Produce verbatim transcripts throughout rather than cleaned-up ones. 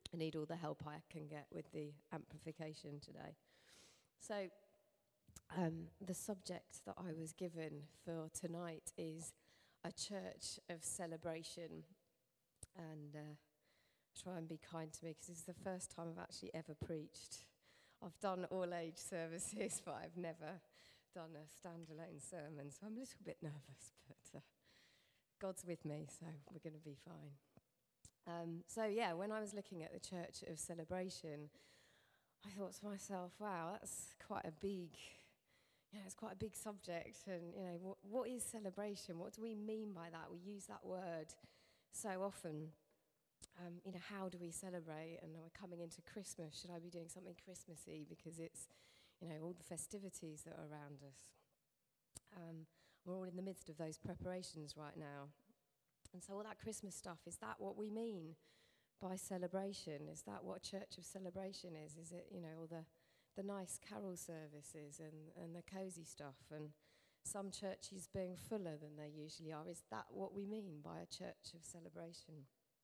I need all the help I can get with the amplification today. So um, the subject that I was given for tonight is a church of celebration. And uh, try and be kind to me, because this is the first time I've actually ever preached. I've done all age services, but I've never done a standalone sermon, so I'm a little bit nervous, but uh, God's with me, so we're going to be fine. Um, so yeah, when I was looking at the church of celebration, I thought to myself, wow, that's quite a big, you know, it's quite a big subject, and you know, what, what is celebration? What do we mean by that? We use that word so often. Um, you know, how do we celebrate? And we're coming into Christmas. Should I be doing something Christmassy? Because it's, you know, all the festivities that are around us. Um, we're all in the midst of those preparations right now. And so all that Christmas stuff, is that what we mean by celebration? Is that what church of celebration is? Is it, you know, all the, the nice carol services and, and the cozy stuff, and some churches being fuller than they usually are? Is that what we mean by a church of celebration?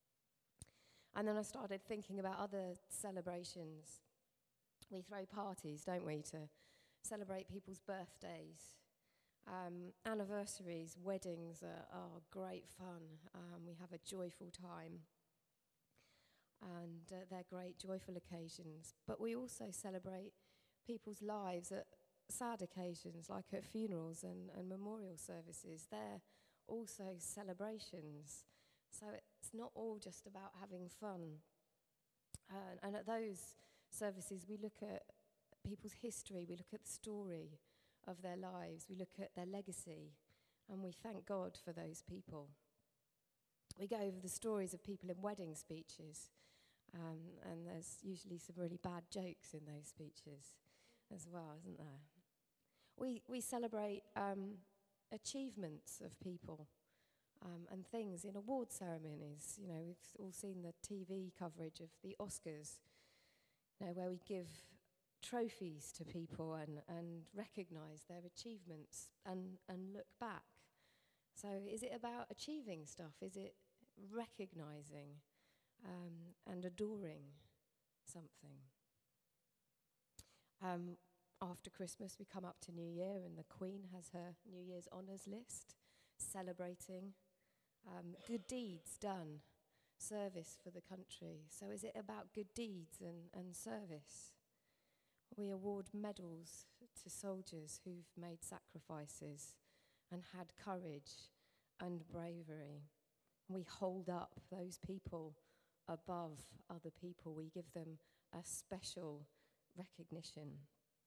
And then I started thinking about other celebrations. We throw parties, don't we, to celebrate people's birthdays. Um, anniversaries, weddings are, are great fun. Um, we have a joyful time. And uh, they're great, joyful occasions. But we also celebrate people's lives at sad occasions, like at funerals and, and memorial services. They're also celebrations. So it's not all just about having fun. Uh, and at those services, we look at people's history, we look at the story of their lives, we look at their legacy, and we thank God for those people. We go over the stories of people in wedding speeches, um, and there's usually some really bad jokes in those speeches as well, isn't there? We, we celebrate um, achievements of people. Um, and things in award ceremonies. You know, we've all seen the T V coverage of the Oscars, you know, where we give trophies to people and, and recognise their achievements and, and look back. So is it about achieving stuff? Is it recognising um, and adoring something? Um, after Christmas, we come up to New Year, and the Queen has her New Year's honours list, celebrating Um, good deeds done, service for the country. So is it about good deeds and, and service? We award medals to soldiers who've made sacrifices and had courage and bravery. We hold up those people above other people. We give them a special recognition.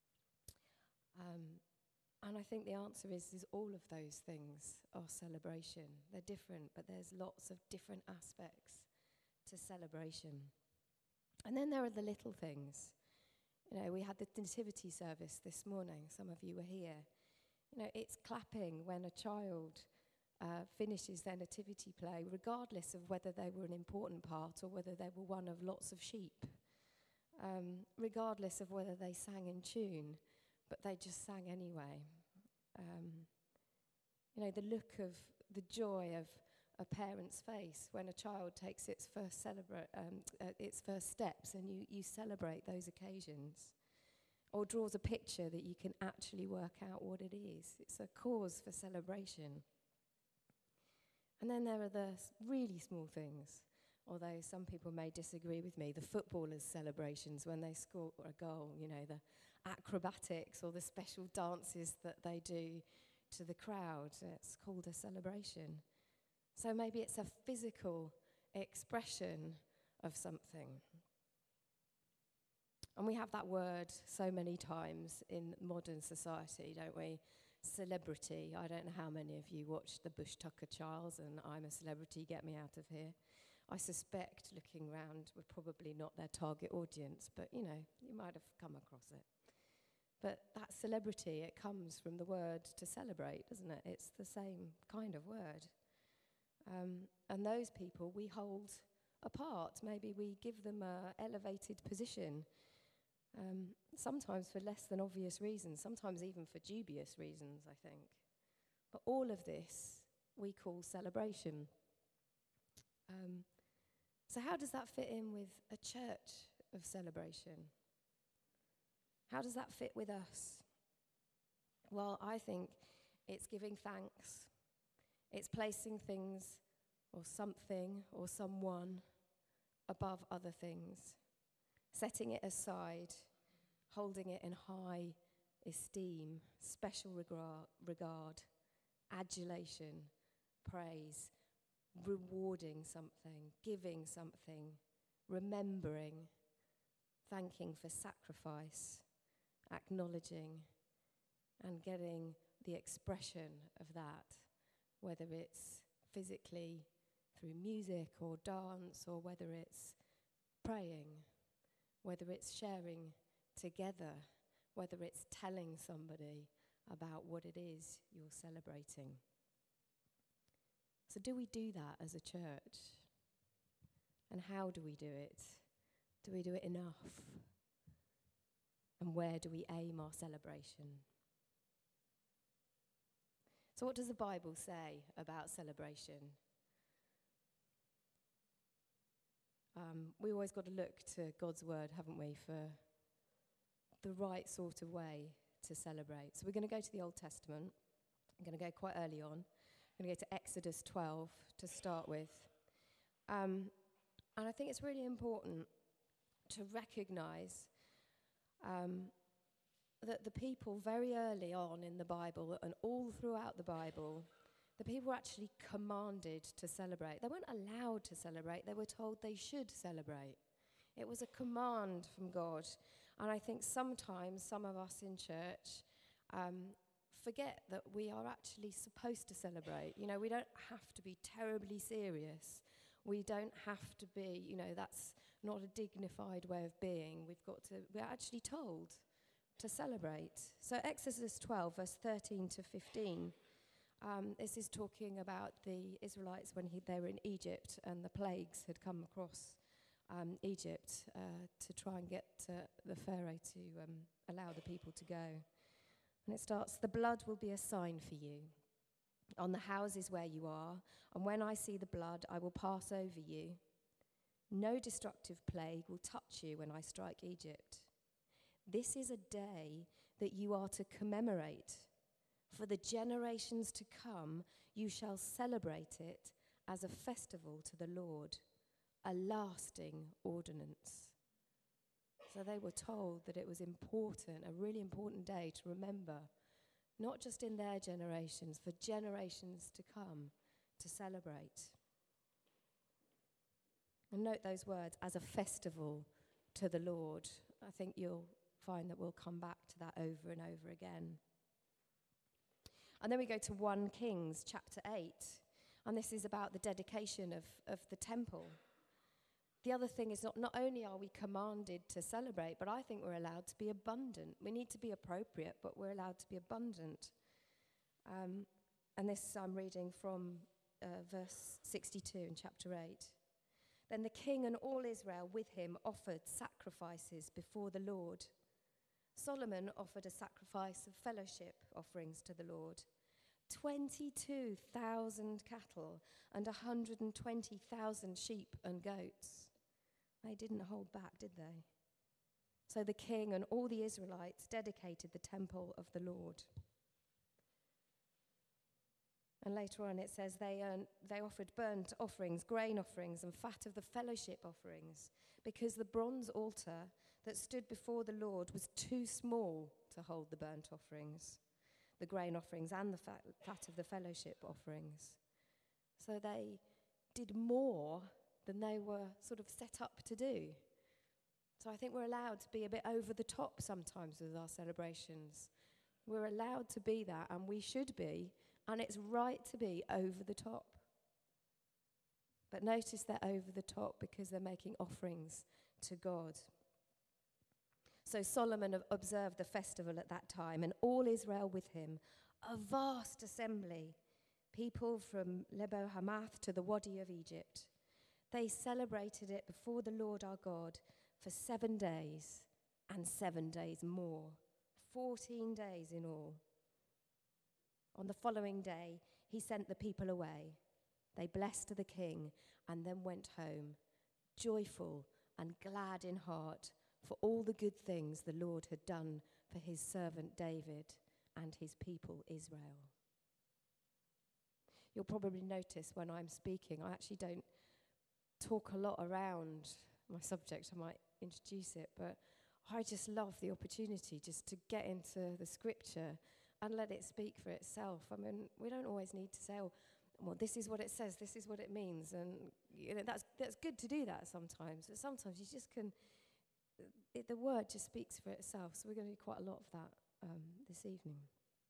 Um, And I think the answer is, is all of those things are celebration. They're different, but there's lots of different aspects to celebration. And then there are the little things. You know, we had the nativity service this morning. Some of you were here. You know, it's clapping when a child uh, finishes their nativity play, regardless of whether they were an important part or whether they were one of lots of sheep, um, regardless of whether they sang in tune, but they just sang anyway. Um, you know, the look of the joy of a parent's face when a child takes its first celebra- um, uh, its first steps, and you, you celebrate those occasions, or draws a picture that you can actually work out what it is. It's a cause for celebration. And then there are the really small things, although some people may disagree with me, the footballers' celebrations when they score a goal, you know, the acrobatics or the special dances that they do to the crowd. It's called a celebration. So maybe it's a physical expression of something. And we have that word so many times in modern society, don't we? Celebrity. I don't know how many of you watched the Bush Tucker Charles and I'm a Celebrity, Get Me Out of Here. I suspect, looking round, we're probably not their target audience, but, you know, you might have come across it. But that celebrity, it comes from the word to celebrate, doesn't it? It's the same kind of word. Um, and those people we hold apart. Maybe we give them an elevated position, um, sometimes for less than obvious reasons, sometimes even for dubious reasons, I think. But all of this we call celebration. Um, So how does that fit in with a church of celebration? How does that fit with us? Well, I think it's giving thanks. It's placing things or something or someone above other things, setting it aside, holding it in high esteem, special regard, regard, adulation, praise, rewarding something, giving something, remembering, thanking for sacrifice, acknowledging, and getting the expression of that, whether it's physically through music or dance, or whether it's praying, whether it's sharing together, whether it's telling somebody about what it is you're celebrating. So do we do that as a church? And how do we do it? Do we do it enough? And where do we aim our celebration? So what does the Bible say about celebration? Um, we always got to look to God's word, haven't we, for the right sort of way to celebrate. So we're going to go to the Old Testament. I'm going to go quite early on. I'm going to go to Exodus twelve to start with. Um, and I think it's really important to recognize um, that the people very early on in the Bible and all throughout the Bible, the people were actually commanded to celebrate. They weren't allowed to celebrate. They were told they should celebrate. It was a command from God. And I think sometimes some of us in church um, forget that we are actually supposed to celebrate. You know, we don't have to be terribly serious. We don't have to be, you know, that's not a dignified way of being. We've got to, we're actually told to celebrate. So Exodus twelve, verse thirteen to fifteen. Um, this is talking about the Israelites when he, they were in Egypt and the plagues had come across um, Egypt uh, to try and get uh, the Pharaoh to um, allow the people to go. And it starts, "The blood will be a sign for you on the houses where you are, and when I see the blood, I will pass over you. No destructive plague will touch you when I strike Egypt. This is a day that you are to commemorate. For the generations to come, you shall celebrate it as a festival to the Lord, a lasting ordinance." So they were told that it was important, a really important day to remember, not just in their generations, for generations to come to celebrate. And note those words, as a festival to the Lord. I think you'll find that we'll come back to that over and over again. And then we go to First Kings chapter eight, and this is about the dedication of, of the temple. The other thing is not, not only are we commanded to celebrate, but I think we're allowed to be abundant. We need to be appropriate, but we're allowed to be abundant. Um, and this I'm reading from uh, verse sixty-two in chapter eight. "Then the king and all Israel with him offered sacrifices before the Lord. Solomon offered a sacrifice of fellowship offerings to the Lord, twenty-two thousand cattle and one hundred twenty thousand sheep and goats." They didn't hold back, did they? So the king and all the Israelites dedicated the temple of the Lord. And later on it says they, earned, they offered burnt offerings, grain offerings, and fat of the fellowship offerings, because the bronze altar that stood before the Lord was too small to hold the burnt offerings, the grain offerings, and the fat, fat of the fellowship offerings. So they did more than they were sort of set up to do. So I think we're allowed to be a bit over the top sometimes with our celebrations. We're allowed to be that, and we should be, and it's right to be over the top. But notice they're over the top because they're making offerings to God. So Solomon observed the festival at that time, and all Israel with him, a vast assembly, people from Lebo Hamath to the Wadi of Egypt. They celebrated it before the Lord our God for seven days and seven days more, fourteen days in all. On the following day, he sent the people away. They blessed the king and then went home joyful and glad in heart for all the good things the Lord had done for his servant David and his people Israel. You'll probably notice when I'm speaking, I actually don't talk a lot around my subject. I might introduce it, but I just love the opportunity just to get into the scripture and let it speak for itself. I mean, we don't always need to say, oh, well, this is what it says, this is what it means, and you know, that's that's good to do that sometimes, but sometimes you just can, it, the word just speaks for itself, so we're going to do quite a lot of that um, this evening.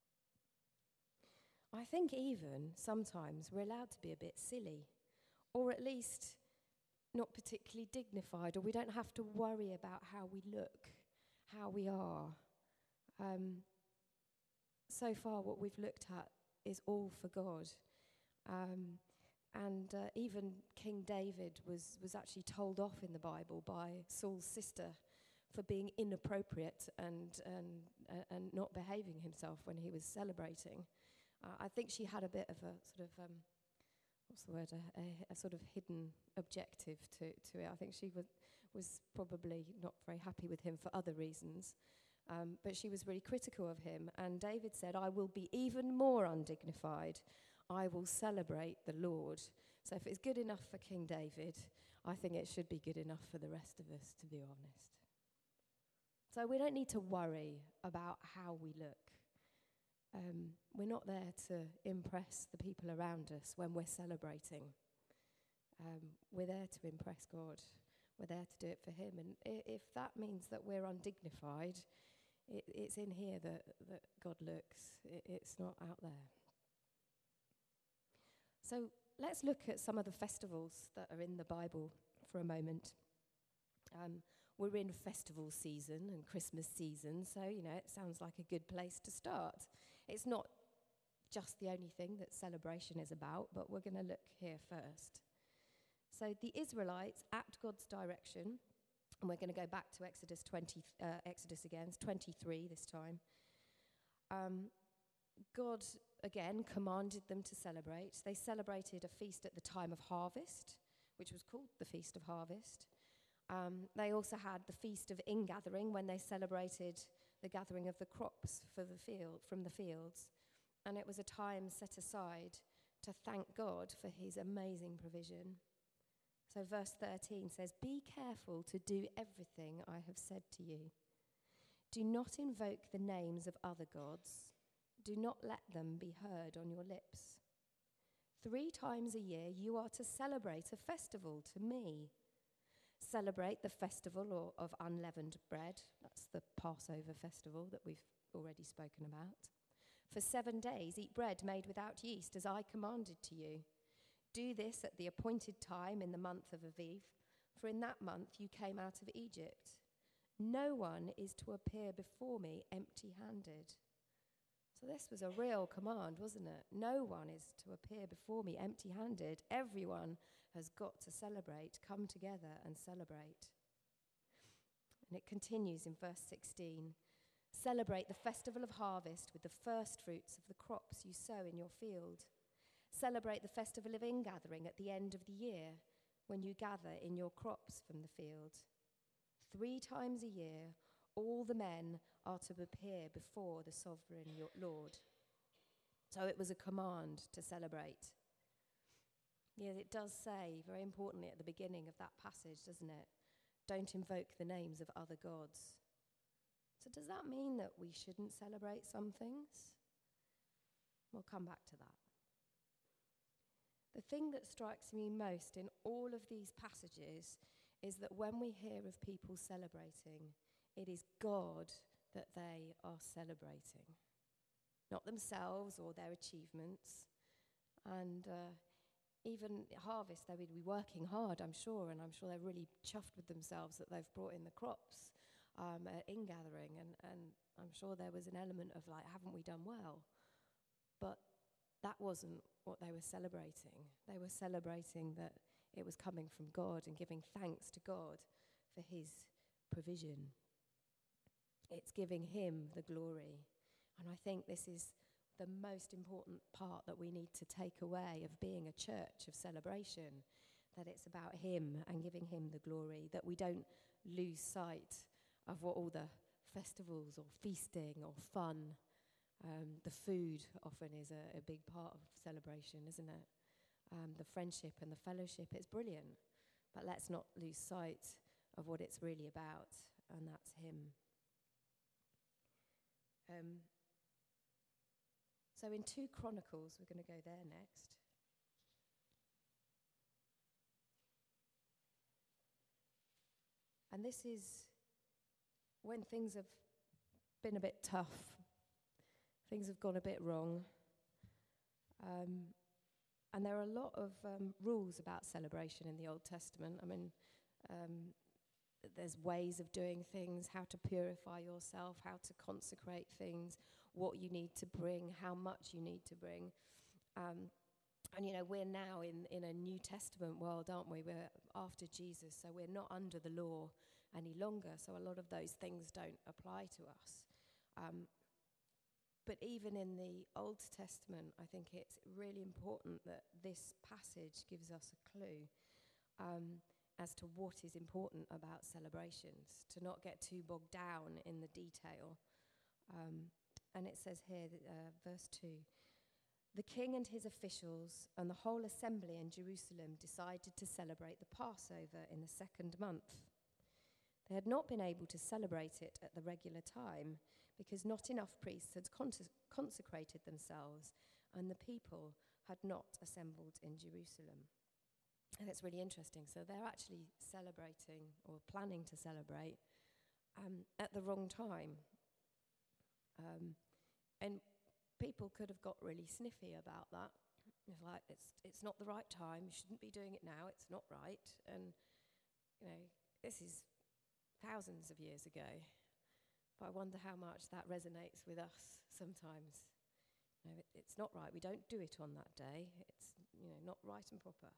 I think even sometimes we're allowed to be a bit silly, or at least not particularly dignified, or we don't have to worry about how we look, how we are. Um, so far what we've looked at is all for God. Um, and uh, even King David was, was actually told off in the Bible by Saul's sister for being inappropriate and, and, uh, and not behaving himself when he was celebrating. Uh, I think she had a bit of a sort of, um, what's the word, a, a, a sort of hidden objective to, to it. I think she was, was probably not very happy with him for other reasons. Um, but she was really critical of him. And David said, I will be even more undignified. I will celebrate the Lord. So if it's good enough for King David, I think it should be good enough for the rest of us, to be honest. So we don't need to worry about how we look. Um, we're not there to impress the people around us when we're celebrating. Um, we're there to impress God. We're there to do it for him. And I- if that means that we're undignified, it, it's in here that, that God looks. It, it's not out there. So let's look at some of the festivals that are in the Bible for a moment. Um, we're in festival season and Christmas season, so, you know, it sounds like a good place to start. It's not just the only thing that celebration is about, but we're going to look here first. So the Israelites, at God's direction, and we're going to go back to Exodus twenty, uh, Exodus again, it's twenty-three this time. Um, God, again, commanded them to celebrate. They celebrated a feast at the time of harvest, which was called the Feast of Harvest. Um, they also had the Feast of Ingathering, when they celebrated the gathering of the crops for the field, from the fields. And it was a time set aside to thank God for his amazing provision. So verse thirteen says, be careful to do everything I have said to you. Do not invoke the names of other gods. Do not let them be heard on your lips. Three times a year you are to celebrate a festival to me. Celebrate the festival or of unleavened bread. That's the Passover festival that we've already spoken about. For seven days eat bread made without yeast, as I commanded to you. Do this at the appointed time in the month of Aviv, for in that month you came out of Egypt. No one is to appear before me empty-handed. So this was a real command, wasn't it? No one is to appear before me empty-handed. Everyone has got to celebrate, come together and celebrate. And it continues in verse sixteen. Celebrate the festival of harvest with the first fruits of the crops you sow in your field. Celebrate the festival of ingathering at the end of the year, when you gather in your crops from the field. Three times a year, all the men are to appear before the sovereign Lord. So it was a command to celebrate. Yes, it does say, very importantly at the beginning of that passage, doesn't it? Don't invoke the names of other gods. So does that mean that we shouldn't celebrate some things? We'll come back to that. The thing that strikes me most in all of these passages is that when we hear of people celebrating, it is God that they are celebrating, not themselves or their achievements. And uh, even at harvest, they would be working hard, I'm sure, and I'm sure they're really chuffed with themselves that they've brought in the crops um, at ingathering, and, and I'm sure there was an element of like, haven't we done well? But that wasn't what they were celebrating. They were celebrating that it was coming from God and giving thanks to God for his provision. It's giving him the glory. And I think this is the most important part that we need to take away of being a church of celebration, that it's about him and giving him the glory, that we don't lose sight of what all the festivals or feasting or fun, um, the food often is a, a big part of celebration, isn't it? Um, the friendship and the fellowship, it's brilliant. But let's not lose sight of what it's really about, and that's him. Um, so in two Chronicles, we're going to go there next. And this is when things have been a bit tough, things have gone a bit wrong. Um, and there are a lot of um, rules about celebration in the Old Testament. I mean, um, there's ways of doing things, how to purify yourself, how to consecrate things, what you need to bring, how much you need to bring. Um, and, you know, we're now in, in a New Testament world, aren't we? We're after Jesus, so we're not under the law any longer. So a lot of those things don't apply to us. Um, but even in the Old Testament, I think it's really important that this passage gives us a clue um, as to what is important about celebrations, to not get too bogged down in the detail. Um, and it says here, uh, verse two, the king and his officials and the whole assembly in Jerusalem decided to celebrate the Passover in the second month. They had not been able to celebrate it at the regular time because not enough priests had con- consecrated themselves and the people had not assembled in Jerusalem. And it's really interesting. So they're actually celebrating or planning to celebrate um, at the wrong time. Um, and people could have got really sniffy about that. It's like, it's it's not the right time. You shouldn't be doing it now. It's not right. And, you know, this is thousands of years ago. But I wonder how much that resonates with us sometimes. You know, it, it's not right. We don't do it on that day. It's, you know, not right and proper.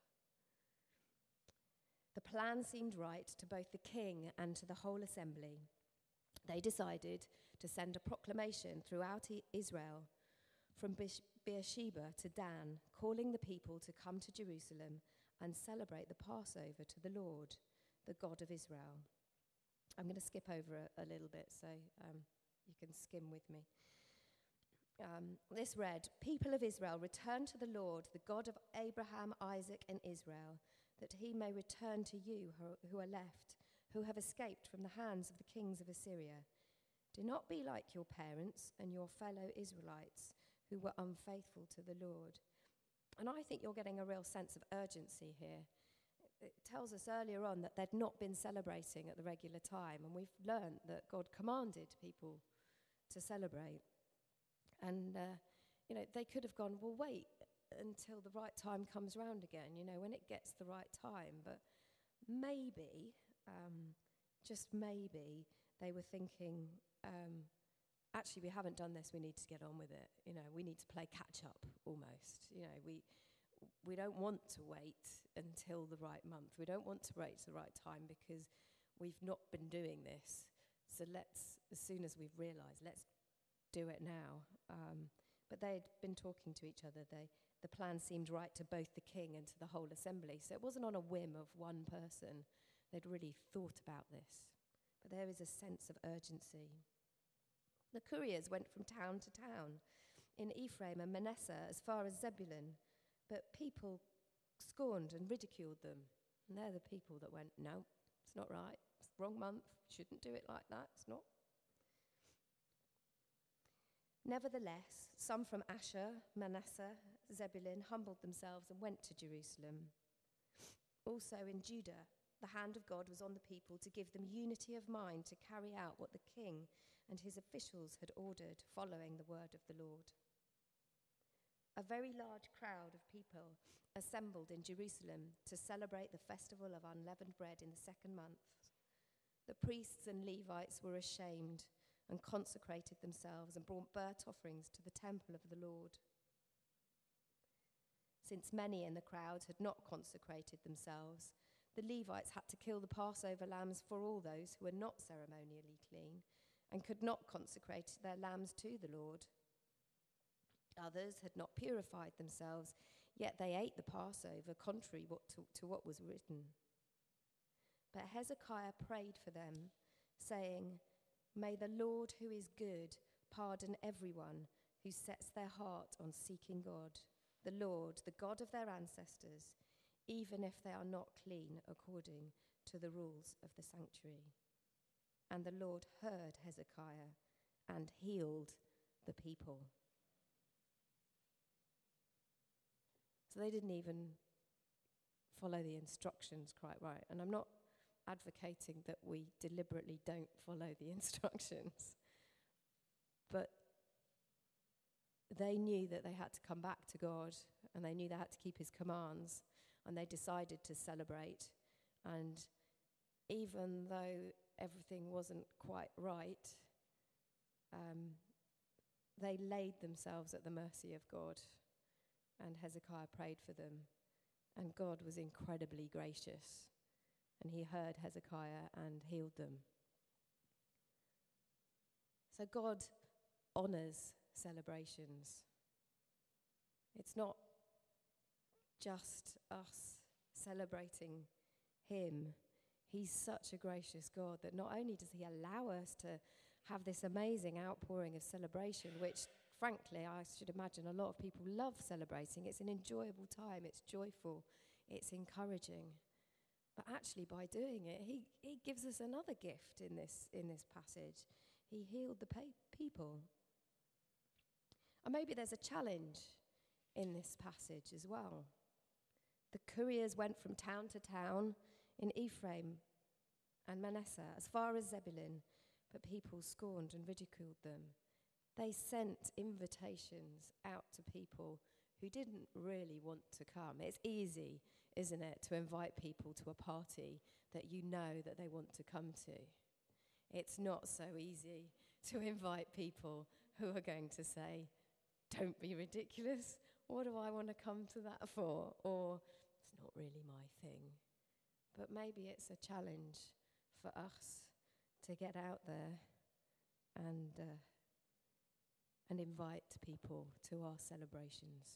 The plan seemed right to both the king and to the whole assembly. They decided to send a proclamation throughout I- Israel from Beersh- Beersheba to Dan, calling the people to come to Jerusalem and celebrate the Passover to the Lord, the God of Israel. I'm going to skip over a, a little bit so um, you can skim with me. Um, this read, people of Israel, return to the Lord, the God of Abraham, Isaac, and Israel, that he may return to you who, who are left, who have escaped from the hands of the kings of Assyria. Do not be like your parents and your fellow Israelites who were unfaithful to the Lord. And I think you're getting a real sense of urgency here. It tells us earlier on that they'd not been celebrating at the regular time, and we've learned that God commanded people to celebrate. And, uh, you know, they could have gone, well, wait until the right time comes round again, you know, when it gets the right time. But maybe, um, just maybe, they were thinking, um, actually, we haven't done this, we need to get on with it. You know, we need to play catch up almost. You know, we we don't want to wait until the right month. We don't want to wait to the right time because we've not been doing this. So let's, as soon as we've realised, let's do it now. Um, but they'd been talking to each other. They, the plan seemed right to both the king and to the whole assembly. So it wasn't on a whim of one person. They'd really thought about this. But there is a sense of urgency. The couriers went from town to town in Ephraim and Manasseh as far as Zebulun, but people scorned and ridiculed them. And they're the people that went, no, it's not right. It's the wrong month. Shouldn't do it like that. It's not. Nevertheless, some from Asher, Manasseh, Zebulun humbled themselves and went to Jerusalem. Also in Judah, the hand of God was on the people to give them unity of mind to carry out what the king and his officials had ordered, following the word of the Lord. A very large crowd of people assembled in Jerusalem to celebrate the festival of unleavened bread in the second month. The priests and Levites were ashamed and consecrated themselves and brought burnt offerings to the temple of the Lord. Since many in the crowd had not consecrated themselves, the Levites had to kill the Passover lambs for all those who were not ceremonially clean and could not consecrate their lambs to the Lord. Others had not purified themselves, Yet they ate the Passover, contrary what to, to what was written. But Hezekiah prayed for them, saying, "May the Lord, who is good, pardon everyone who sets their heart on seeking God, the Lord, the God of their ancestors, even if they are not clean according to the rules of the sanctuary." And the Lord heard Hezekiah and healed the people. So they didn't even follow the instructions quite right. And I'm not advocating that we deliberately don't follow the instructions. But they knew that they had to come back to God, and they knew they had to keep his commands, and they decided to celebrate. And even though everything wasn't quite right, um, they laid themselves at the mercy of God. And Hezekiah prayed for them, and God was incredibly gracious, and he heard Hezekiah and healed them. So God honors celebrations. It's not just us celebrating him. He's such a gracious God that not only does he allow us to have this amazing outpouring of celebration, which frankly, I should imagine a lot of people love celebrating. It's an enjoyable time. It's joyful. It's encouraging. But actually, by doing it, he, he gives us another gift in this, in this passage. He healed the pa- people. And maybe there's a challenge in this passage as well. The couriers went from town to town in Ephraim and Manasseh, as far as Zebulun, but people scorned and ridiculed them. They sent invitations out to people who didn't really want to come. It's easy, isn't it, to invite people to a party that you know that they want to come to. It's not so easy to invite people who are going to say, "Don't be ridiculous. What do I want to come to that for?" Or, "It's not really my thing." But maybe it's a challenge for us to get out there and uh, and invite people to our celebrations.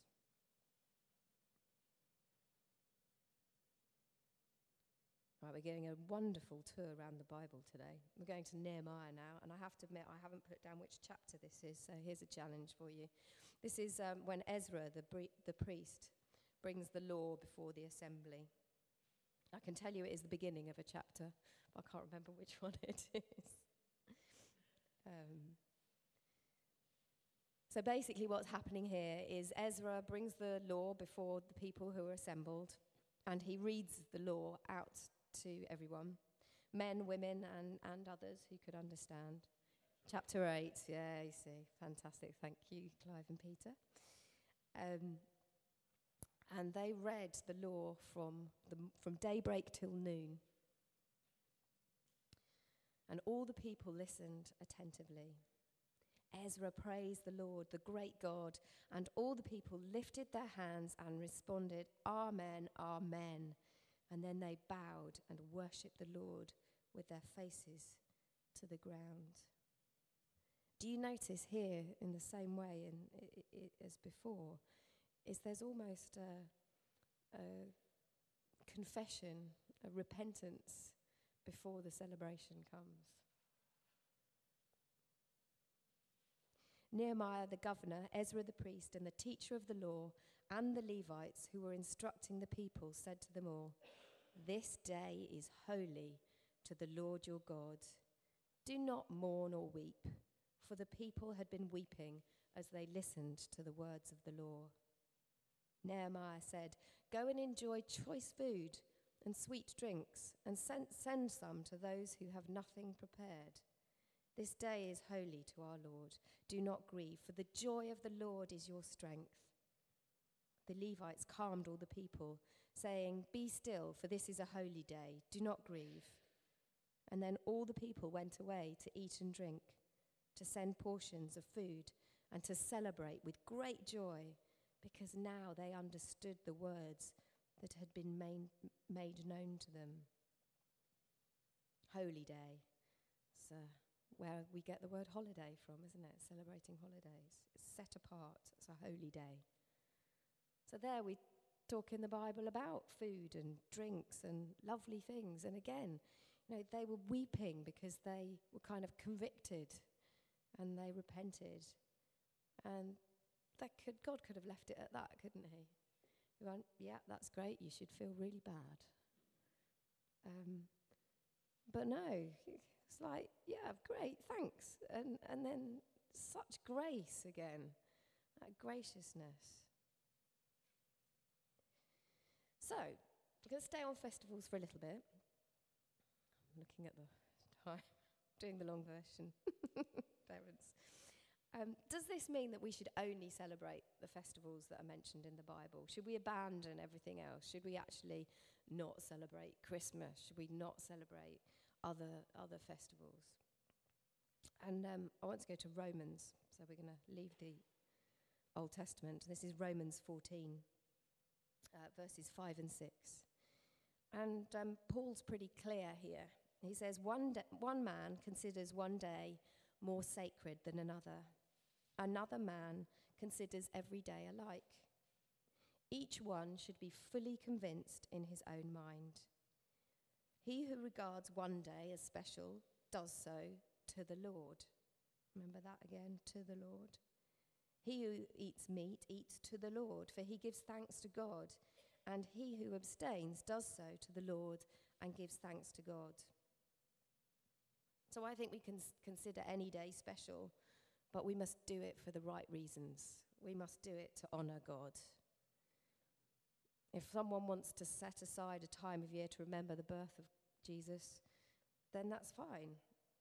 Right, we're getting a wonderful tour around the Bible today. We're going to Nehemiah now, and I have to admit I haven't put down which chapter this is, so here's a challenge for you. This is um, when Ezra, the, bre- the priest, brings the law before the assembly. I can tell you it is the beginning of a chapter, but I can't remember which one it is. um, So basically what's happening here is Ezra brings the law before the people who are assembled, and he reads the law out to everyone, men, women, and, and others who could understand. Chapter eight, yeah, you see, fantastic. Thank you, Clive and Peter. Um, and they read the law from, the, from daybreak till noon. And all the people listened attentively. Ezra praised the Lord, the great God, and all the people lifted their hands and responded, "Amen, Amen." And then they bowed and worshipped the Lord with their faces to the ground. Do you notice here, in the same way in, I, I, as before, is there's almost a, a confession, a repentance before the celebration comes. Nehemiah the governor, Ezra the priest, and the teacher of the law, and the Levites who were instructing the people said to them all, "This day is holy to the Lord your God. Do not mourn or weep," for the people had been weeping as they listened to the words of the law. Nehemiah said, "Go and enjoy choice food and sweet drinks, and send, send some to those who have nothing prepared. This day is holy to our Lord. Do not grieve, for the joy of the Lord is your strength." The Levites calmed all the people, saying, "Be still, for this is a holy day. Do not grieve." And then all the people went away to eat and drink, to send portions of food, and to celebrate with great joy, because now they understood the words that had been main, made known to them. Holy day. So where we get the word holiday from, isn't it? Celebrating holidays. It's set apart. It's a holy day. So there we talk in the Bible about food and drinks and lovely things. And again, you know, they were weeping because they were kind of convicted and they repented. And that could, God could have left it at that, couldn't he? He went, yeah, that's great, you should feel really bad. Um, but no, it's like, yeah, great, thanks. And, and then such grace again, that graciousness. So, we're going to stay on festivals for a little bit. I'm looking at the time, doing the long version. Parents. Um, does this mean that we should only celebrate the festivals that are mentioned in the Bible? Should we abandon everything else? Should we actually not celebrate Christmas? Should we not celebrate other other festivals? And um, I want to go to Romans, so we're going to leave the Old Testament. This is Romans fourteen. Uh, verses five and six. And um, Paul's pretty clear here. He says, one, da- one man considers one day more sacred than another. Another man considers every day alike. Each one should be fully convinced in his own mind. He who regards one day as special does so to the Lord. Remember that again, to the Lord. He who eats meat eats to the Lord, for he gives thanks to God, and he who abstains does so to the Lord and gives thanks to God. So I think we can s- consider any day special, but we must do it for the right reasons. We must do it to honour God. If someone wants to set aside a time of year to remember the birth of Jesus, then that's fine.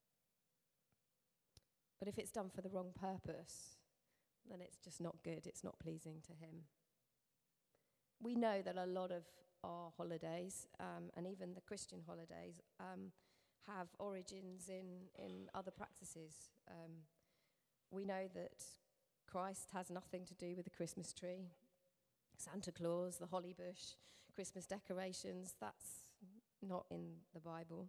But if it's done for the wrong purpose, then it's just not good, it's not pleasing to him. We know that a lot of our holidays, um, and even the Christian holidays, um, have origins in, in other practices. Um, we know that Christ has nothing to do with the Christmas tree. Santa Claus, the holly bush, Christmas decorations, that's not in the Bible.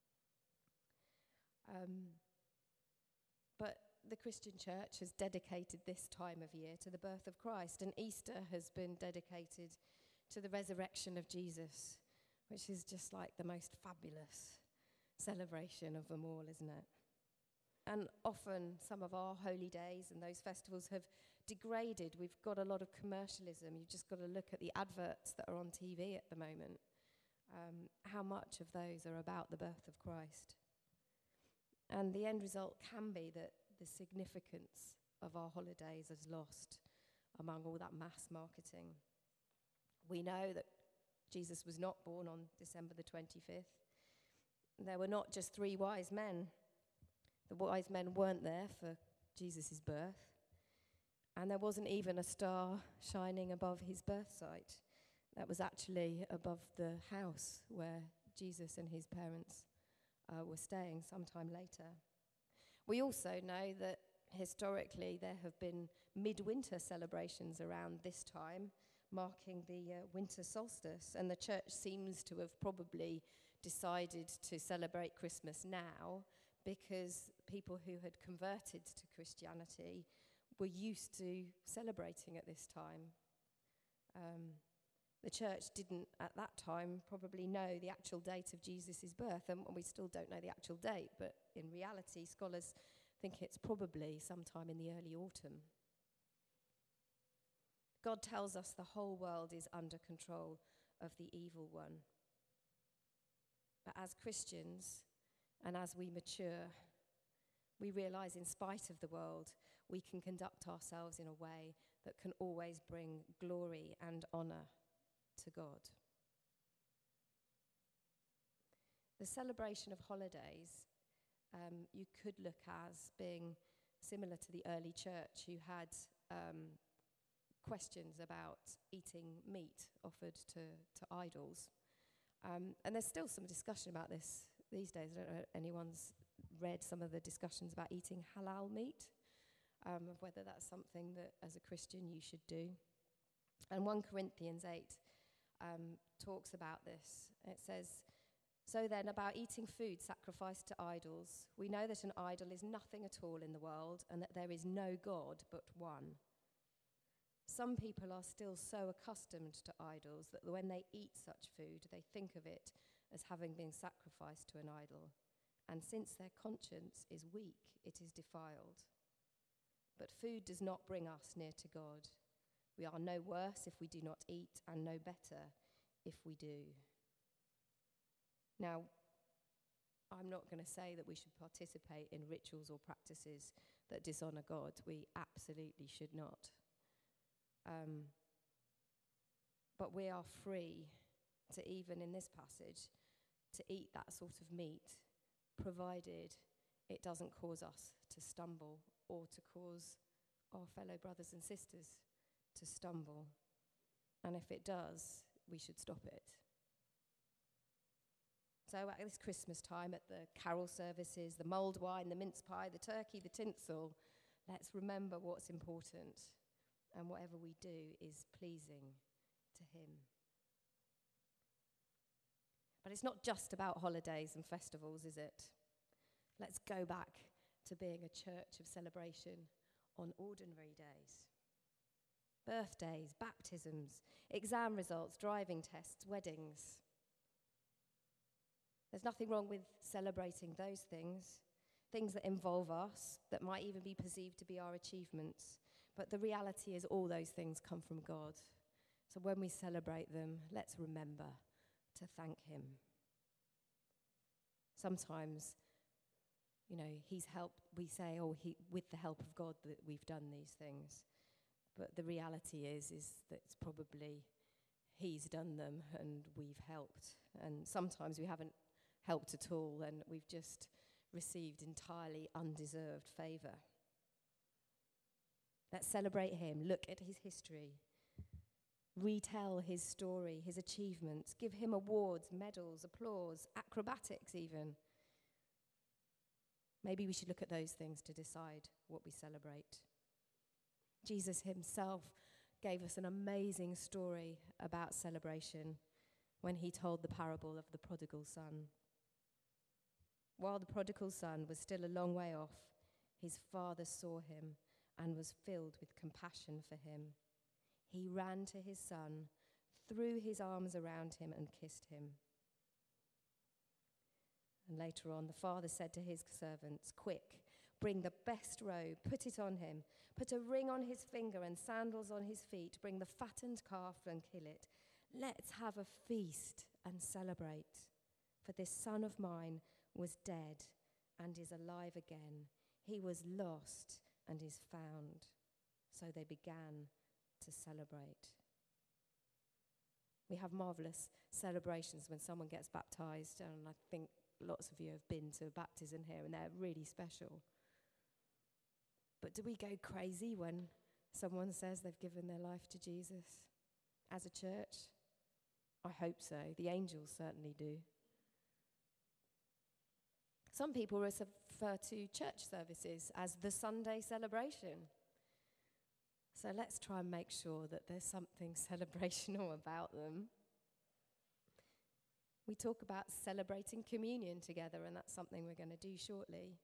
Um, but the Christian church has dedicated this time of year to the birth of Christ, and Easter has been dedicated to the resurrection of Jesus, which is just like the most fabulous celebration of them all, isn't it? And often some of our holy days and those festivals have degraded. We've got a lot of commercialism. You've just got to look at the adverts that are on T V at the moment. Um, how much of those are about the birth of Christ? And the end result can be that the significance of our holidays is lost among all that mass marketing. We know that Jesus was not born on December the twenty-fifth. There were not just three wise men. The wise men weren't there for Jesus' birth. And there wasn't even a star shining above his birth site. That was actually above the house where Jesus and his parents uh, were staying sometime later. We also know that historically there have been midwinter celebrations around this time, marking the uh, winter solstice, and the church seems to have probably decided to celebrate Christmas now because people who had converted to Christianity were used to celebrating at this time. Um, the church didn't at that time probably know the actual date of Jesus' birth, and we still don't know the actual date, but in reality scholars think it's probably sometime in the early autumn. God tells us the whole world is under control of the evil one. But as Christians, and as we mature, we realize in spite of the world, we can conduct ourselves in a way that can always bring glory and honor to God. The celebration of holidays, um, you could look as being similar to the early church who had um, questions about eating meat offered to, to idols. Um, and there's still some discussion about this these days. I don't know if anyone's read some of the discussions about eating halal meat, um, of whether that's something that as a Christian you should do. And First Corinthians eight um, talks about this. It says, "So then, about eating food sacrificed to idols, we know that an idol is nothing at all in the world and that there is no God but one. Some people are still so accustomed to idols that when they eat such food, they think of it as having been sacrificed to an idol. And since their conscience is weak, it is defiled. But food does not bring us near to God. We are no worse if we do not eat, and no better if we do. Now, I'm not going to say that we should participate in rituals or practices that dishonour God. We absolutely should not. Um, but we are free to, even in this passage, to eat that sort of meat, provided it doesn't cause us to stumble or to cause our fellow brothers and sisters to stumble. And if it does, we should stop it. So at this Christmas time, at the carol services, the mulled wine, the mince pie, the turkey, the tinsel, let's remember what's important. And whatever we do is pleasing to him. But it's not just about holidays and festivals, is it? Let's go back to being a church of celebration on ordinary days. Birthdays, baptisms, exam results, driving tests, weddings. There's nothing wrong with celebrating those things, things that involve us, that might even be perceived to be our achievements. But the reality is all those things come from God. So when we celebrate them, let's remember to thank him. Sometimes, you know, he's helped, we say, oh, he, with the help of God that we've done these things. But the reality is, is that it's probably he's done them and we've helped. And sometimes we haven't helped at all and we've just received entirely undeserved favour. Let's celebrate him, look at his history, retell his story, his achievements, give him awards, medals, applause, acrobatics even. Maybe we should look at those things to decide what we celebrate. Jesus himself gave us an amazing story about celebration when he told the parable of the prodigal son. While the prodigal son was still a long way off, his father saw him and was filled with compassion for him. He ran to his son, threw his arms around him and kissed him. And later on, the father said to his servants, "Quick, bring the best robe, put it on him, put a ring on his finger and sandals on his feet, bring the fattened calf and kill it. Let's have a feast and celebrate. For this son of mine was dead and is alive again. He was lost and is found." So they began to celebrate. We have marvelous celebrations when someone gets baptized, and I think lots of you have been to a baptism here, and they're really special. But do we go crazy when someone says they've given their life to Jesus as a church? I hope so. The angels certainly do. Some people refer to church services as the Sunday celebration. So let's try and make sure that there's something celebrational about them. We talk about celebrating communion together, and that's something we're going to do shortly.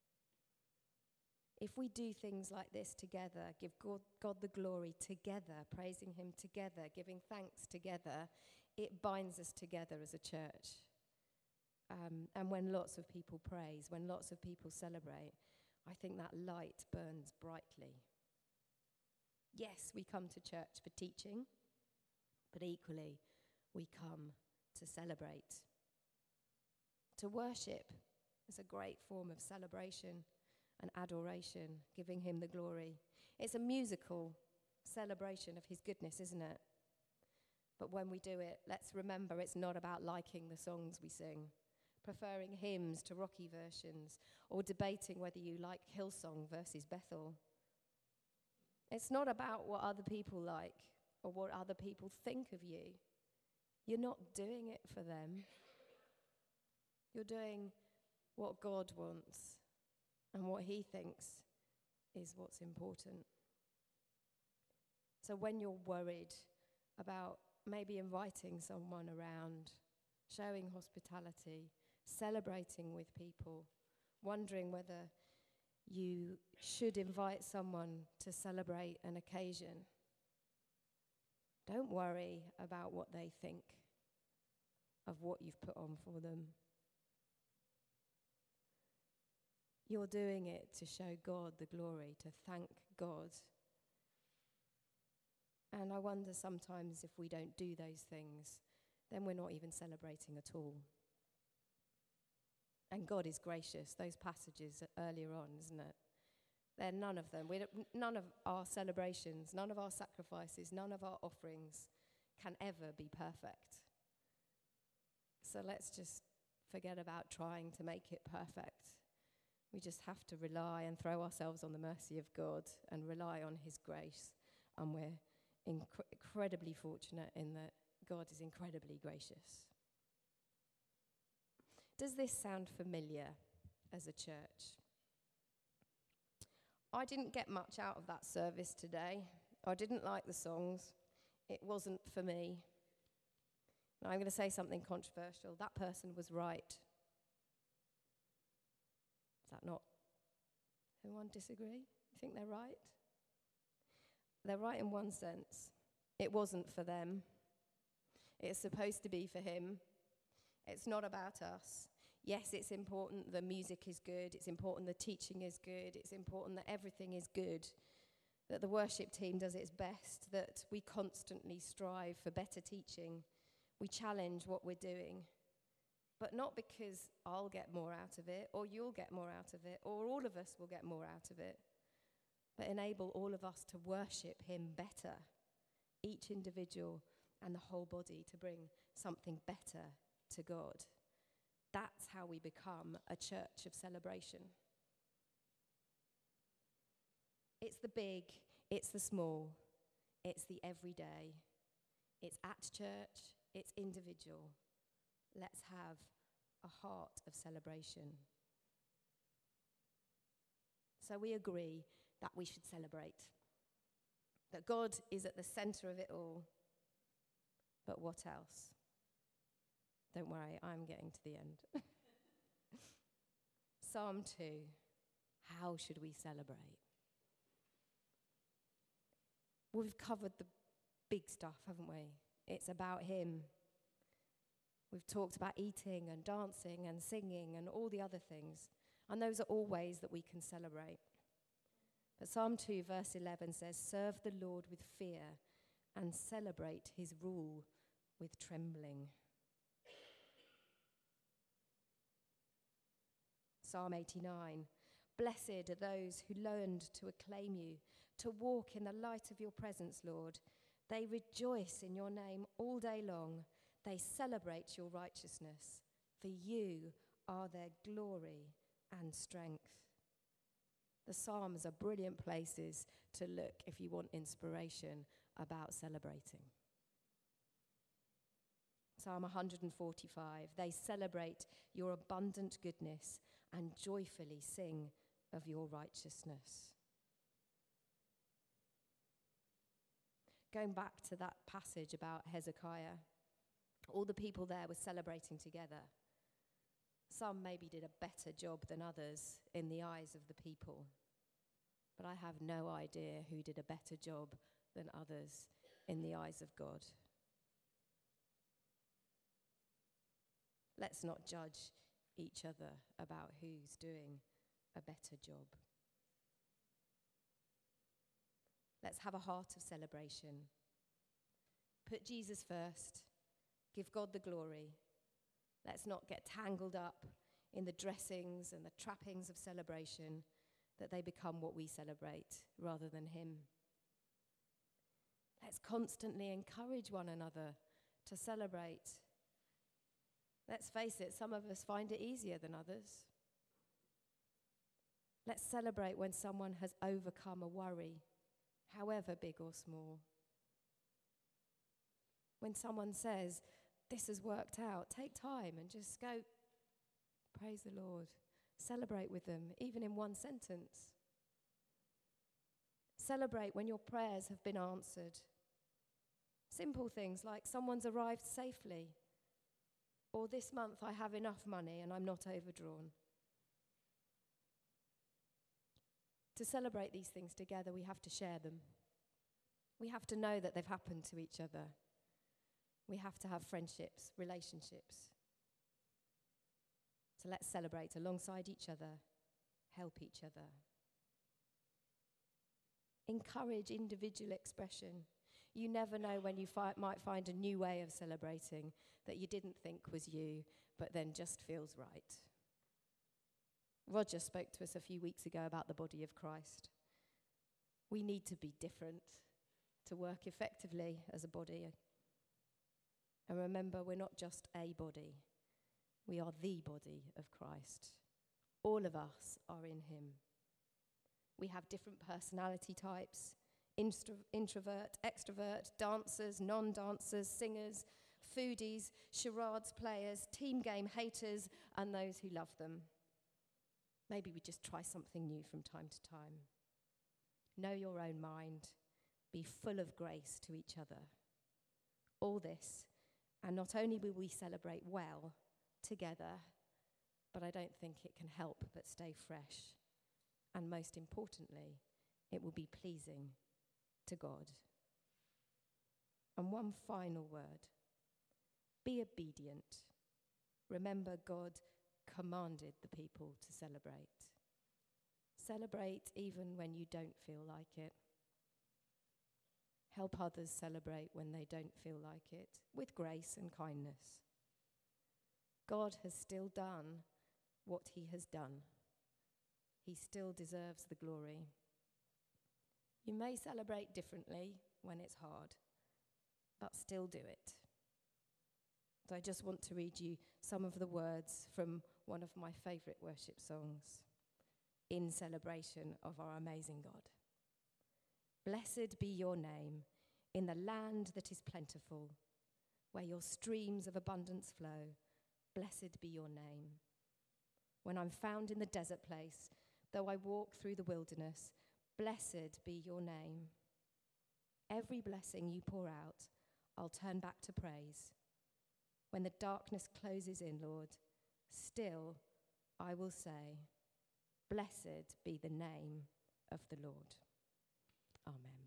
If we do things like this together, give God, God the glory together, praising him together, giving thanks together, it binds us together as a church. Um, and when lots of people praise, when lots of people celebrate, I think that light burns brightly. Yes, we come to church for teaching, but equally, we come to celebrate. To worship is a great form of celebration and adoration, giving him the glory. It's a musical celebration of his goodness, isn't it? But when we do it, let's remember it's not about liking the songs we sing, preferring hymns to rocky versions, or debating whether you like Hillsong versus Bethel. It's not about what other people like or what other people think of you. You're not doing it for them. You're doing what God wants and what he thinks is what's important. So when you're worried about maybe inviting someone around, showing hospitality, celebrating with people, wondering whether you should invite someone to celebrate an occasion, Don't worry about what they think of what you've put on for them. You're doing it to show God the glory, to thank God. And I wonder sometimes if we don't do those things, then we're not even celebrating at all. And God is gracious. Those passages earlier on, isn't it? They're none of them. We don't, none of our celebrations, none of our sacrifices, none of our offerings can ever be perfect. So let's just forget about trying to make it perfect. We just have to rely and throw ourselves on the mercy of God and rely on his grace. And we're inc- incredibly fortunate in that God is incredibly gracious. Does this sound familiar as a church? I didn't get much out of that service today. I didn't like the songs. It wasn't for me. Now I'm going to say something controversial. That person was right. Is that not? Anyone disagree? You think they're right? They're right in one sense. It wasn't for them. It's supposed to be for him. It's not about us. Yes, it's important the music is good. It's important the teaching is good. It's important that everything is good, that the worship team does its best, that we constantly strive for better teaching. We challenge what we're doing. But not because I'll get more out of it, or you'll get more out of it, or all of us will get more out of it, but enable all of us to worship him better, each individual and the whole body, to bring something better to God. That's how we become a church of celebration. It's the big, it's the small, it's the everyday, it's at church, it's individual. Let's have a heart of celebration. So we agree that we should celebrate, that God is at the center of it all. But what else? Don't worry, I'm getting to the end. Psalm two, how should we celebrate? We've covered the big stuff, haven't we? It's about him. We've talked about eating and dancing and singing and all the other things. And those are all ways that we can celebrate. But Psalm two verse eleven says, serve the Lord with fear and celebrate his rule with trembling. Psalm eighty-nine, blessed are those who learned to acclaim you, to walk in the light of your presence, Lord. They rejoice in your name all day long. They celebrate your righteousness, for you are their glory and strength. The Psalms are brilliant places to look if you want inspiration about celebrating. Psalm one forty-five, they celebrate your abundant goodness and joyfully sing of your righteousness. Going back to that passage about Hezekiah, all the people there were celebrating together. Some maybe did a better job than others in the eyes of the people. But I have no idea who did a better job than others in the eyes of God. Let's not judge each other about who's doing a better job. Let's have a heart of celebration. Put Jesus first. Give God the glory. Let's not get tangled up in the dressings and the trappings of celebration, that they become what we celebrate rather than him. Let's constantly encourage one another to celebrate. Let's face it, some of us find it easier than others. Let's celebrate when someone has overcome a worry, however big or small. When someone says, this has worked out, take time and just go, praise the Lord. Celebrate with them, even in one sentence. Celebrate when your prayers have been answered. Simple things like someone's arrived safely, or this month I have enough money and I'm not overdrawn. To celebrate these things together, we have to share them. We have to know that they've happened to each other. We have to have friendships, relationships. So let's celebrate alongside each other, help each other. Encourage individual expression. You never know when you fi- might find a new way of celebrating that you didn't think was you, but then just feels right. Roger spoke to us a few weeks ago about the body of Christ. We need to be different to work effectively as a body. And remember, we're not just a body. We are the body of Christ. All of us are in him. We have different personality types, intro- introvert, extrovert, dancers, non-dancers, singers, foodies, charades players, team game haters, and those who love them. Maybe we just try something new from time to time. Know your own mind. Be full of grace to each other. All this, and not only will we celebrate well together, but I don't think it can help but stay fresh. And most importantly, it will be pleasing to God. And one final word. Be obedient. Remember, God commanded the people to celebrate. Celebrate even when you don't feel like it. Help others celebrate when they don't feel like it, with grace and kindness. God has still done what he has done. He still deserves the glory. You may celebrate differently when it's hard, but still do it. So I just want to read you some of the words from one of my favourite worship songs in celebration of our amazing God. Blessed be your name in the land that is plentiful, where your streams of abundance flow. Blessed be your name. When I'm found in the desert place, though I walk through the wilderness, blessed be your name. Every blessing you pour out, I'll turn back to praise. When the darkness closes in, Lord, still I will say, blessed be the name of the Lord. Amen.